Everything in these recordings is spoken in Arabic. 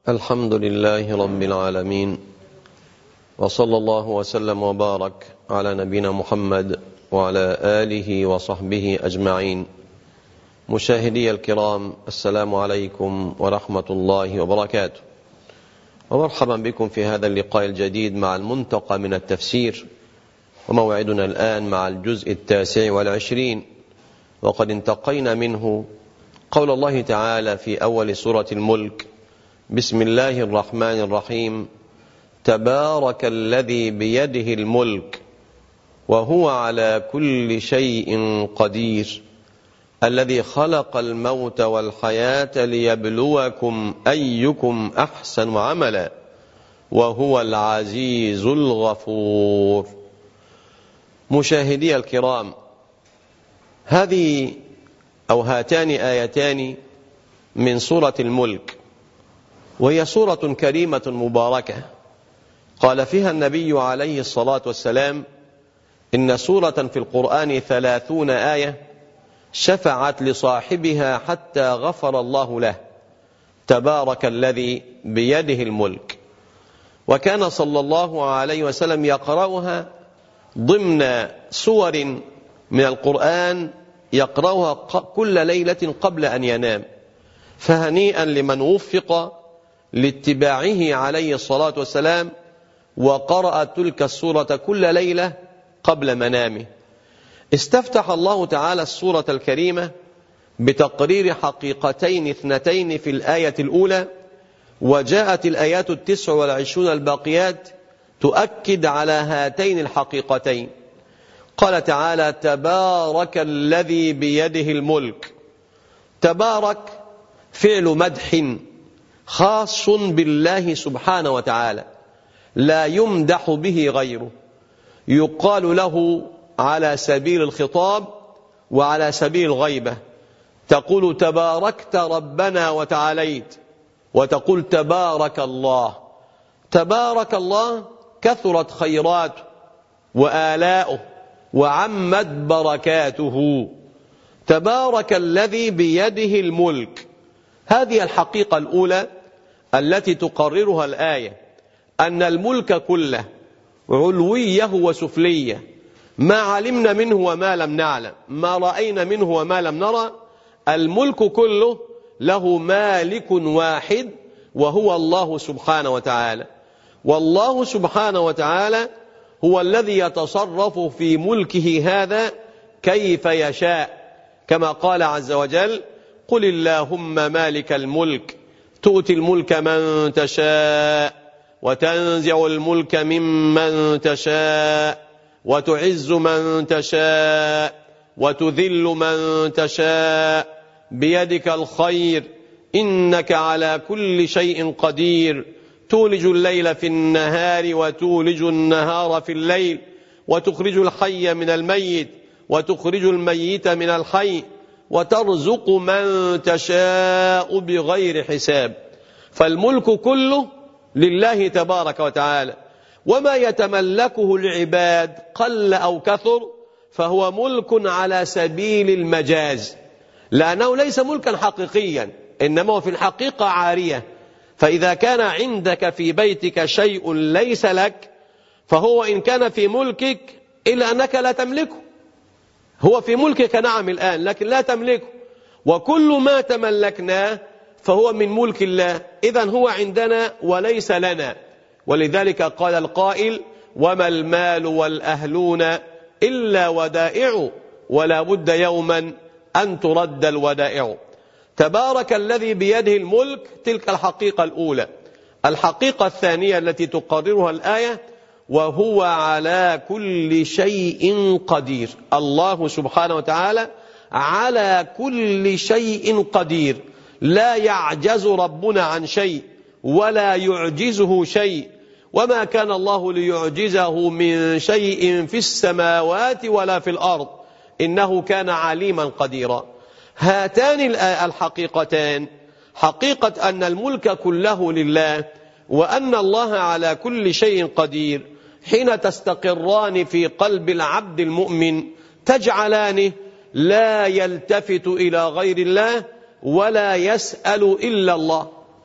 الحمد لله رب العالمين، وصلى الله وسلم وبارك على نبينا محمد وعلى آله وصحبه أجمعين. مشاهدي الكرام، السلام عليكم ورحمة الله وبركاته، ومرحبا بكم في هذا اللقاء الجديد مع المنتقى من التفسير، وموعدنا الآن مع الجزء 29، وقد انتقينا منه قول الله تعالى في أول سورة الملك: بسم الله الرحمن الرحيم، تبارك الذي بيده الملك وهو على كل شيء قدير، الذي خلق الموت والحياة ليبلوكم أيكم أحسن عملا وهو العزيز الغفور. مشاهدي الكرام، هاتان آيتان من سورة الملك، وهي سورة كريمة مباركة. قال فيها النبي عليه الصلاة والسلام: إن سورة في القرآن 30 آية شفعت لصاحبها حتى غفر الله له، تبارك الذي بيده الملك. وكان صلى الله عليه وسلم يقرأها ضمن سور من القرآن، يقرأها كل ليلة قبل أن ينام، فهنيئا لمن وفق لاتباعه عليه الصلاة والسلام وقرأ تلك السورة كل ليلة قبل منامه. استفتح الله تعالى السورة الكريمة بتقرير حقيقتين اثنتين في الآية الأولى، وجاءت الآيات 29 الباقيات تؤكد على هاتين الحقيقتين. قال تعالى: تبارك الذي بيده الملك. تبارك فعل مدح خاص بالله سبحانه وتعالى، لا يمدح به غيره، يقال له على سبيل الخطاب وعلى سبيل الغيبة. تقول تباركت ربنا وتعاليت، وتقول تبارك الله. تبارك الله كثرت خيراته وآلاؤه وعمت بركاته. تبارك الذي بيده الملك. هذه الحقيقة الأولى التي تقررها الآية، أن الملك كله علويه وسفليه، ما علمنا منه وما لم نعلم، ما رأينا منه وما لم نرى، الملك كله له مالك واحد وهو الله سبحانه وتعالى. والله سبحانه وتعالى هو الذي يتصرف في ملكه هذا كيف يشاء، كما قال عز وجل: قل اللهم مالك الملك تؤتي الملك من تشاء وتنزع الملك ممن تشاء وتعز من تشاء وتذل من تشاء بيدك الخير إنك على كل شيء قدير، تولج الليل في النهار وتولج النهار في الليل، وتخرج الحي من الميت وتخرج الميت من الحي، وترزق من تشاء بغير حساب. فالملك كله لله تبارك وتعالى، وما يتملكه العباد قل أو كثر فهو ملك على سبيل المجاز، لأنه ليس ملكا حقيقيا، إنما هو في الحقيقة عارية. فإذا كان عندك في بيتك شيء ليس لك، فهو إن كان في ملكك إلا أنك لا تملكه. هو في ملكك نعم الآن، لكن لا تملكه، وكل ما تملكناه فهو من ملك الله، إذن هو عندنا وليس لنا. ولذلك قال القائل: وما المال والأهلون إلا ودائع، ولا بد يوما أن ترد الودائع. تبارك الذي بيده الملك، تلك الحقيقة الأولى. الحقيقة الثانية التي تقررها الآية: وهو على كل شيء قدير. الله سبحانه وتعالى على كل شيء قدير، لا يعجز ربنا عن شيء ولا يعجزه شيء، وما كان الله ليعجزه من شيء في السماوات ولا في الأرض، إنه كان عليما قديرا. هاتان الحقيقتان، حقيقة أن الملك كله لله وأن الله على كل شيء قدير، حين تستقران في قلب العبد المؤمن تجعلانه لا يلتفت إلى غير الله ولا يسأل إلا الله.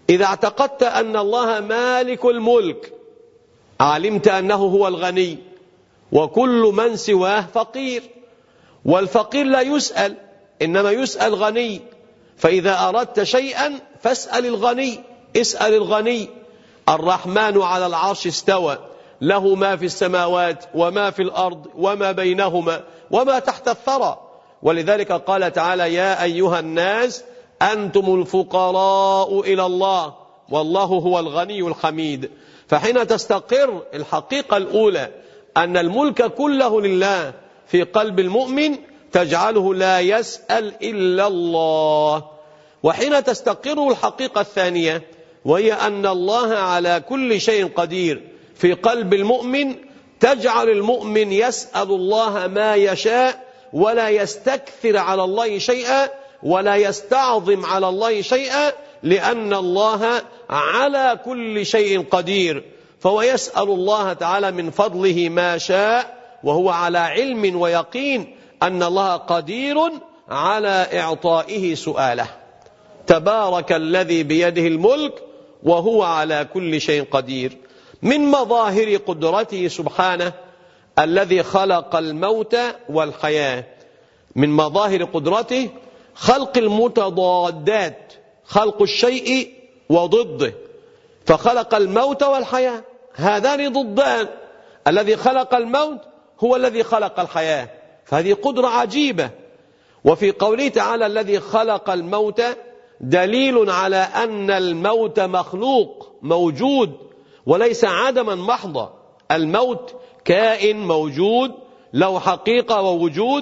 إذا اعتقدت أن الله مالك الملك علمت أنه هو الغني وكل من سواه فقير، والفقير لا يسأل إنما يسأل غني. فإذا أردت شيئا فاسأل الغني، اسأل الغني. الرحمن على العرش استوى، له ما في السماوات وما في الأرض وما بينهما وما تحت الثرى. ولذلك قال تعالى: يا أيها الناس أنتم الفقراء إلى الله والله هو الغني الحميد. فحين تستقر الحقيقة الأولى أن الملك كله لله في قلب المؤمن تجعله لا يسأل إلا الله. وحين تستقر الحقيقة الثانية وهي أن الله على كل شيء قدير في قلب المؤمن تجعل المؤمن يسأل الله ما يشاء ولا يستكثر على الله شيئا ولا يستعظم على الله شيئا، لأن الله على كل شيء قدير. فهو يسأل الله تعالى من فضله ما شاء وهو على علم ويقين أن الله قدير على إعطائه سؤاله. تبارك الذي بيده الملك وهو على كل شيء قدير. من مظاهر قدرته سبحانه الذي خلق الموت والحياة، من مظاهر قدرته خلق المتضادات، خلق الشيء وضده، فخلق الموت والحياة، هذان ضدان. الذي خلق الموت هو الذي خلق الحياة، فهذه قدرة عجيبة. وفي قوله تعالى: الذي خلق الموت دليل على أن الموت مخلوق موجود وليس عدما محضا. الموت كائن موجود له حقيقة ووجود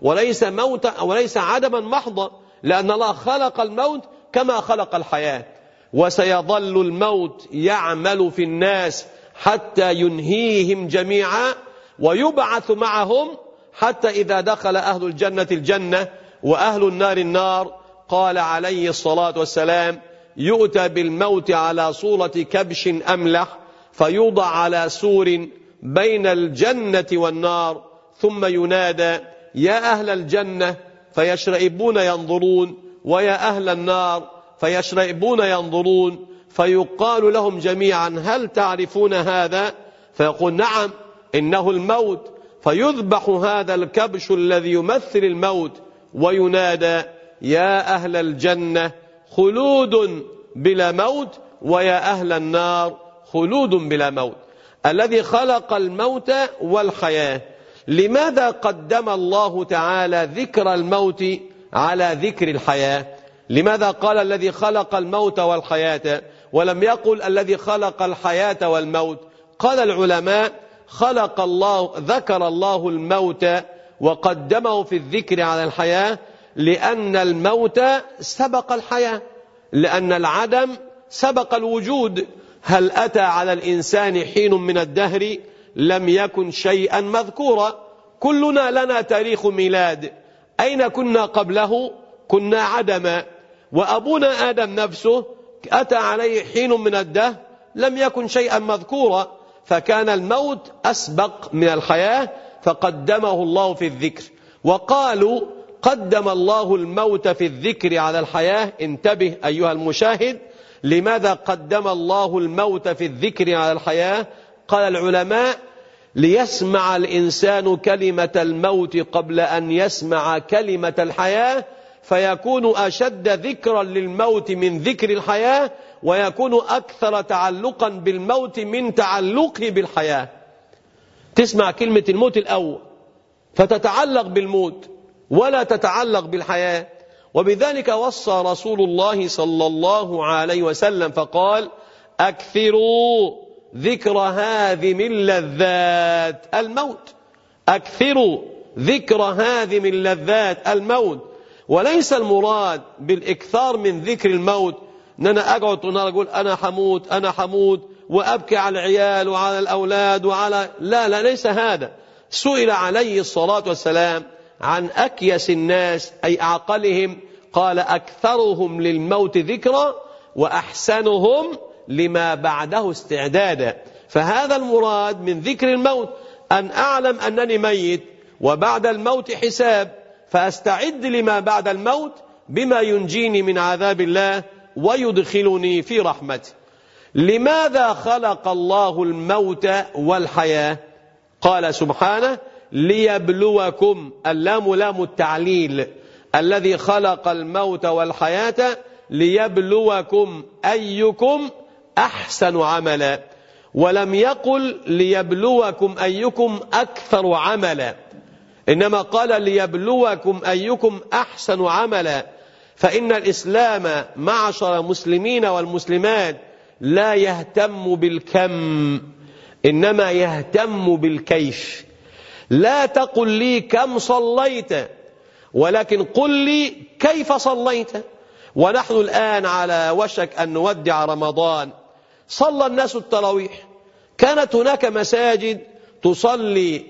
وليس عدما محضا، لأن الله خلق الموت كما خلق الحياة. وسيظل الموت يعمل في الناس حتى ينهيهم جميعا ويبعث معهم، حتى إذا دخل أهل الجنة الجنة وأهل النار النار. قال عليه الصلاة والسلام: يؤتى بالموت على صورة كبش أملح فيوضع على سور بين الجنة والنار، ثم ينادى: يا أهل الجنة، فيشرئبون ينظرون، ويا أهل النار، فيشرئبون ينظرون، فيقال لهم جميعا: هل تعرفون هذا؟ فيقول: نعم، إنه الموت. فيذبح هذا الكبش الذي يمثل الموت وينادى: يا أهل الجنة، خلود بلا موت، ويا أهل النار، خلود بلا موت. الذي خلق الموت والحياة. لماذا قدم الله تعالى ذكر الموت على ذكر الحياة؟ لماذا قال الذي خلق الموت والحياة ولم يقل الذي خلق الحياة والموت؟ قال العلماء: ذكر الله الموت وقدمه في الذكر على الحياة لأن الموت سبق الحياة، لأن العدم سبق الوجود. هل أتى على الإنسان حين من الدهر لم يكن شيئا مذكورا؟ كلنا لنا تاريخ ميلاد، أين كنا قبله؟ كنا عدما. وأبونا آدم نفسه أتى عليه حين من الدهر لم يكن شيئا مذكورا، فكان الموت أسبق من الحياة فقدمه الله في الذكر. وقالوا: قدم الله الموت في الذكر على الحياة. انتبه أيها المشاهد، لماذا قدم الله الموت في الذكر على الحياة؟ قال العلماء: ليسمع الإنسان كلمة الموت قبل أن يسمع كلمة الحياة، فيكون أشد ذكرا للموت من ذكر الحياة، ويكون أكثر تعلقا بالموت من تعلقه بالحياة. تسمع كلمة الموت الأول فتتعلق بالموت ولا تتعلق بالحياة. وبذلك وصى رسول الله صلى الله عليه وسلم فقال: أكثروا ذكر هاذم اللذات الموت. أكثروا ذكر هاذم اللذات الموت. وليس المراد بالإكثار من ذكر الموت أن أنا أقول أنا حموت أنا حموت وأبكي على العيال وعلى الأولاد لا، ليس هذا. سئل عليه الصلاة والسلام عن أكيس الناس أي أعقلهم، قال: أكثرهم للموت ذكرا وأحسنهم لما بعده استعدادا. فهذا المراد من ذكر الموت، أن أعلم أنني ميت وبعد الموت حساب، فأستعد لما بعد الموت بما ينجيني من عذاب الله ويدخلني في رحمته. لماذا خلق الله الموت والحياة؟ قال سبحانه ليبلوكم، اللام لام التعليل، الذي خلق الموت والحياة ليبلوكم أيكم أحسن عملا، ولم يقل ليبلوكم أيكم أكثر عملا، إنما قال ليبلوكم أيكم أحسن عملا. فإن الإسلام معشر المسلمين والمسلمات لا يهتم بالكم، إنما يهتم بالكيف. لا تقل لي كم صليت، ولكن قل لي كيف صليت. ونحن الآن على وشك أن نودع رمضان، صلى الناس التراويح، كانت هناك مساجد تصلي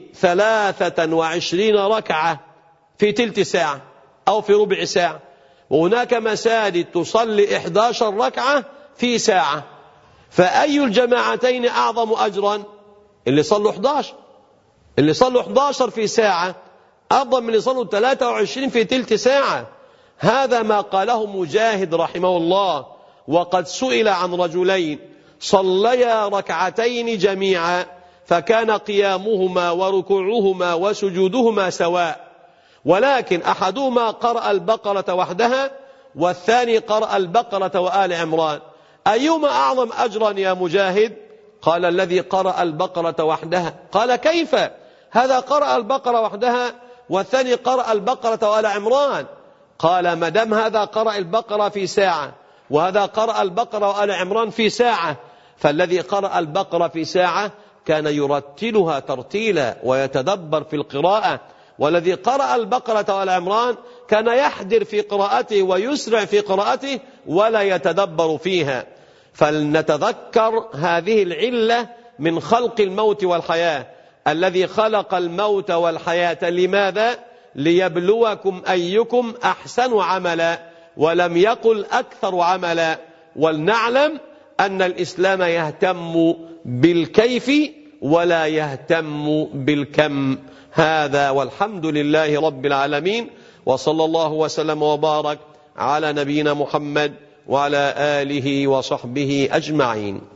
23 ركعة في تلت ساعة أو في ربع ساعة، وهناك مساجد تصلي 11 ركعة في ساعة. فأي الجماعتين أعظم أجرا؟ اللي صلوا 11. اللي صلوا 11 في ساعة أفضل من اللي صلوا 23 في تلت ساعة. هذا ما قاله مجاهد رحمه الله، وقد سئل عن رجلين صليا ركعتين جميعا فكان قيامهما وركوعهما وسجودهما سواء، ولكن أحدهما قرأ البقرة وحدها والثاني قرأ البقرة وآل عمران، أيهما أعظم أجرا يا مجاهد؟ قال الذي قرأ البقرة وحدها. قال كيف؟ هذا قرأ البقرة وحدها والثاني قرأ البقرة وآل عمران. قال ما دام هذا قرأ البقرة في ساعة وهذا قرأ البقرة وآل عمران في ساعة، فالذي قرأ البقرة في ساعة كان يرتلها ترتيلا ويتدبر في القراءة، والذي قرأ البقرة وآل عمران كان يحدر في قراءته ويسرع في قراءته ولا يتدبر فيها. فلنتذكر هذه العلة من خلق الموت والحياة. الذي خلق الموت والحياة لماذا؟ ليبلوكم أيكم أحسن عملا، ولم يقل أكثر عملا. ولنعلم أن الإسلام يهتم بالكيف ولا يهتم بالكم. هذا والحمد لله رب العالمين، وصلى الله وسلم وبارك على نبينا محمد وعلى آله وصحبه أجمعين.